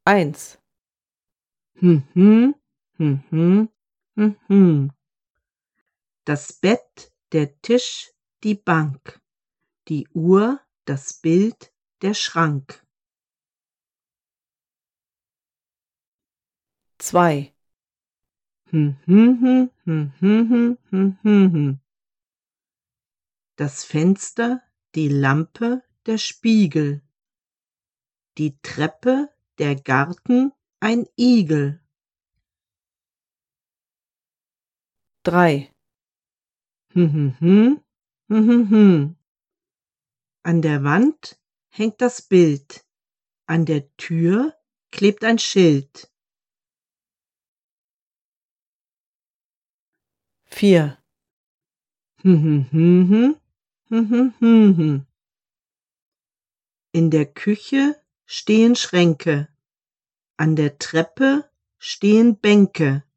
1, Mhm, mhm, mhm. Das Bett, der Tisch, die Bank, die Uhr, das Bild, der Schrank. 2, Mhm, mhm, mhm. Das Fenster, die Lampe, der Spiegel, die Treppe, der Garten, ein Igel. 3, Mhm, mhm. An der Wand hängt das Bild, an der Tür klebt ein Schild. 4, Mhm, mhm. In der Küche stehen Schränke, an der Treppe stehen Bänke.